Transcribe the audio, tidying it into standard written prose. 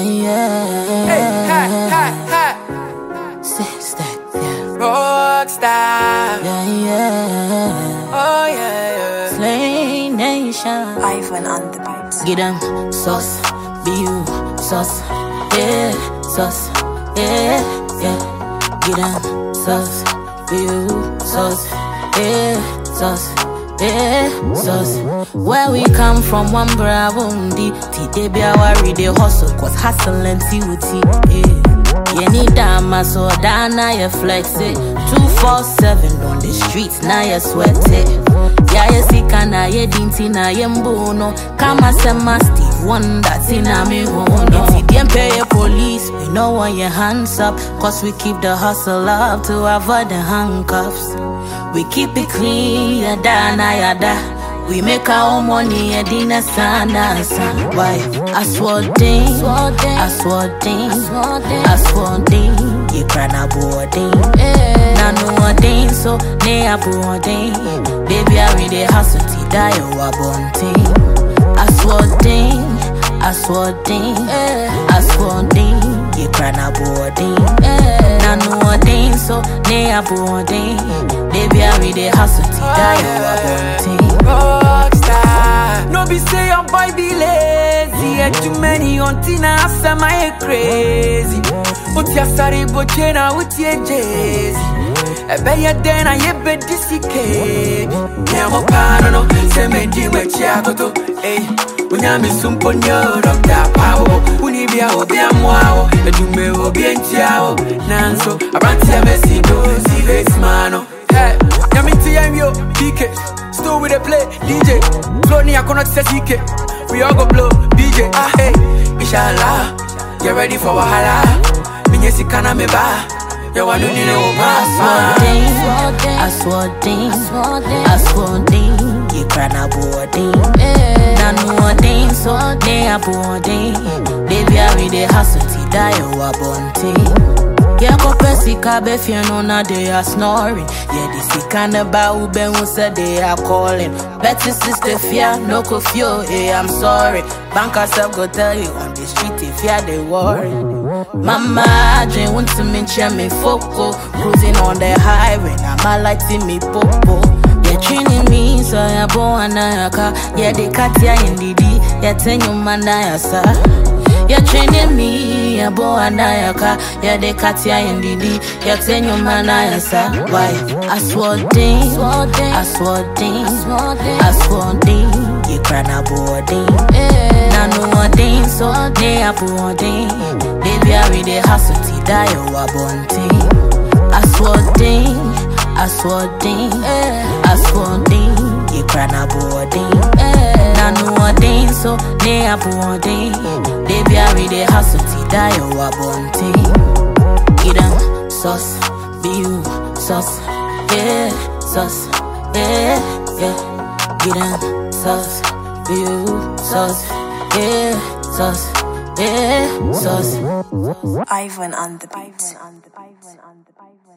yeah. Hey. Sister, yeah. Rockstar. Yeah. Oh yeah. Slay Nation. Ivan on the beat. Get them sauce, be you sauce, yeah, sauce, yeah. Get them sauce, be you sauce, yeah, sauce. Where we come from, one bravundi. Today be our everyday hustle, cause hustle and TUT. You need dama, so dana you flex it. 247 on the streets, now you sweat it. Yeah, you see, kana ye dinti na ye mbono. Kama sema Steve Wonder, tina me hono. If you didn't pay your police, we know want your hands up. Cause we keep the hustle up to avoid the handcuffs. We keep it clean, yada na yada. We make our own money, and dinner sana. Why? I swore ding, you cry na boarding. Na no ding, so ne a boarding. Baby, I read the hustle, ti die o abonting. I swore ding, you cry na boarding. Na no ding, so ne a boarding. Baby, I read the hustle, ti die o abonting. Rockstar. No be say your boy be lazy. Yet too many on Tina after my crazy. Put your sorry bochena with your jazzy. I bet you then I ye bet this cake. Yamo pano, say me di me chiagoto. Hey, when I'm in some ponyo, doctor power. Unibia obia mwao, edume obia ntiao. Nanso, arantia mesido, si face mano. Hey, yamiti yo, PK. Still with a play, DJ. Flow ni akona tse CK. We all go blow, DJ. Hey, inshallah. Get ready for wahala. Minye sikana me ba. Yo wanu ni ne oba. I swore ding, you cry na boarding. Na no ding, so ne a boarding. Baby, I read the hustle, ti die o abonting. Yeah, go pesika be fear no na they are snoring. Yeah, this is kind of bow ben who said they are calling. Better sister fear, no confuse. Hey, I'm sorry. Bank herself go tell you on the street if you they worry. Mama, dream want to mention me foco. Cruising on the highway, now my lighting me popo. Yeah, training me, so I born a car. Yeah, they cut ya in the D. Yeah, tell you man I sir. You're training me, a boy and I car. Yeah, they cut ya in the D. You're telling your man I answer. Why? I swore ding, you cry na boarding. Na no ding, so ne a boarding. Baby, I read the hustle, ti die o abonting. I swore ding, you cry na boarding. Na no ding, so ne a boarding. Baby, I read the hustle, ti die o abonting. Get them sauce, be you sauce, yeah, sauce, yeah. Get them sauce, be you sauce, yeah, sauce, yeah, sauce. Ivan on the beat.